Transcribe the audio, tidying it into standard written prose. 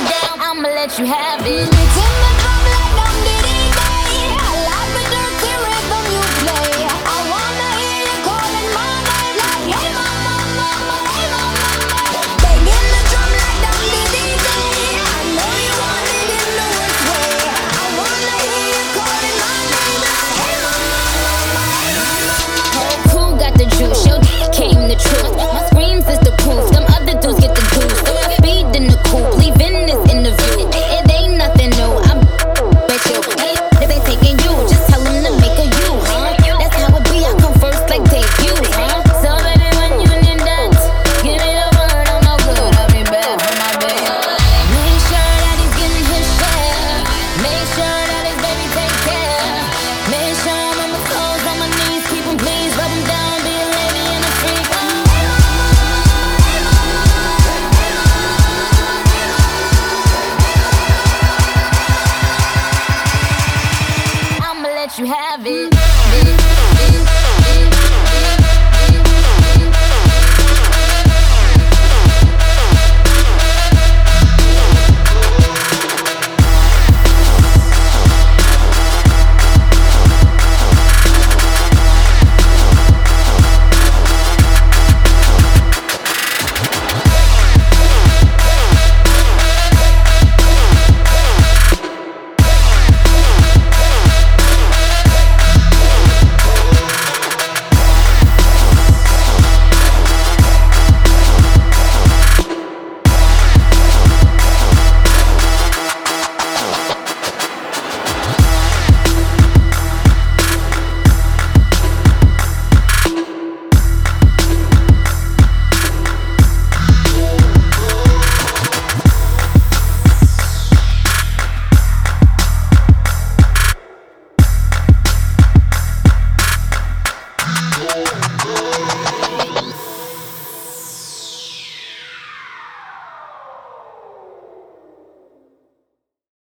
down, I'ma let you have it. It's in the drum like I'm Diddy Day. I like the dirty rhythm you play. I wanna hear you calling my name like, hey mama, mama, hey mama, mama. Banging the drum like I'm Diddy Day. I know you want it in the worst way. I wanna hear you calling my name like, hey mama, mama, hey mama, mama. Who got the juice? Your came the truth. My screams is the proof. Them other dudes get the goose. Throw speed in the coupe, leaving this interview.